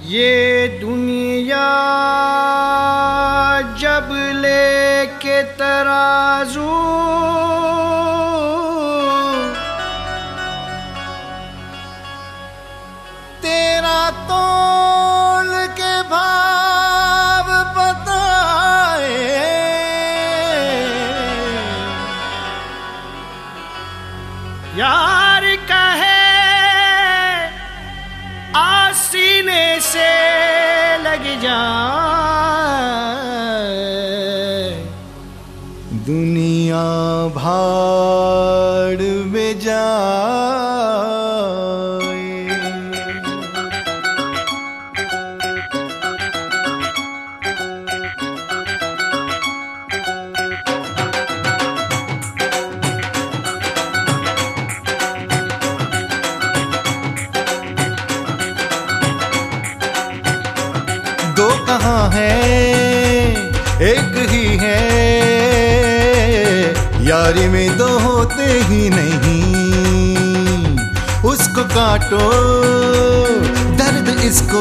ये दुनिया जब लेके तराजू तेरा तोल के भाव बताए, यार कहे आसीने से लग जाए, दुनिया भाड़ में जाए। दो कहाँ है एक ही है, यारी में दो होते ही नहीं। उसको काटो दर्द इसको,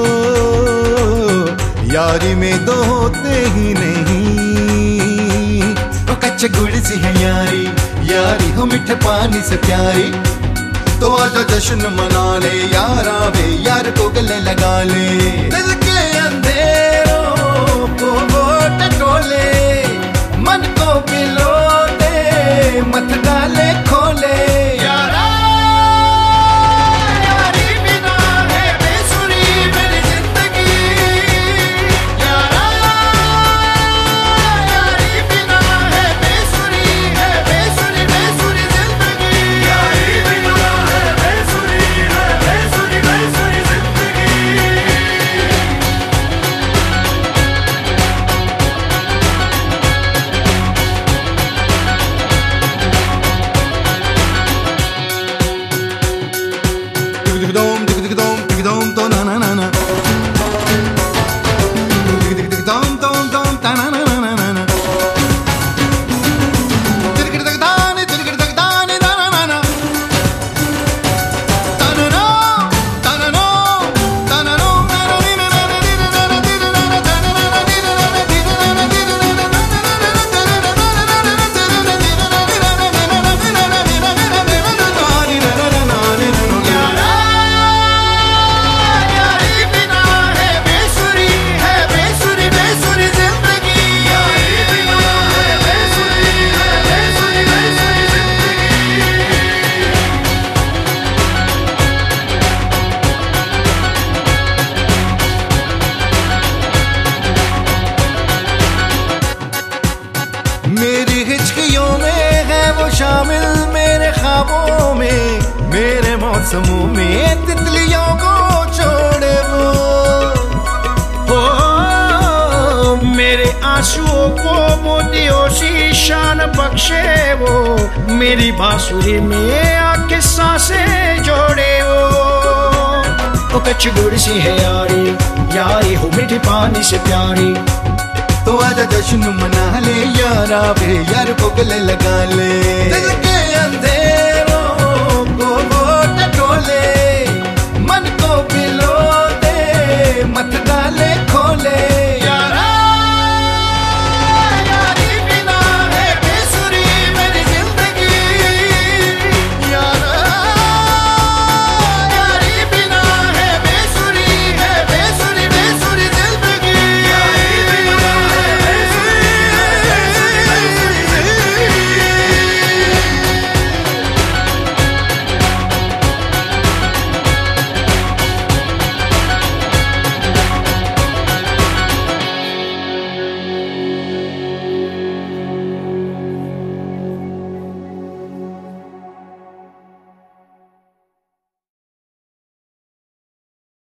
यारी में दो होते ही नहीं। वो कच्चे गुड़ सी है यारी, यारी हो मीठे पानी से प्यारी। तो आजा जश्न मना ले यारा वे, यार को गले लगा ले। दिल के अंधेरों को वो टटोले, मन को पिलो दे मत डाले खोले। यारा यारी बिना है बेसुरी मेरी जिंदगी, यारा यारी बिना है बेसुरी बेसुरी जिंदगी, यारी बिना है बेसुरी बेसुरी जिंदगी। Dum to na na na na, dum ta na na na na na, dani da na na na, ta na no ta na no ta na no na na na na मेरी हिचकियों में है वो शामिल, मेरे ख्वाबों में मेरे मौसमों में तितलियों को छोड़े वो मेरे आंसुओं को मोतियों सी शान बख्शे वो, मेरी बांसुरी में आके सांसें जोड़े वो कच्ची गुड़ सी है यारी, यारी हो मीठे पानी से प्यारी। तो आजा जश्न मना ले यारा वे, यार को गले लगा ले। दिल के अंधेरे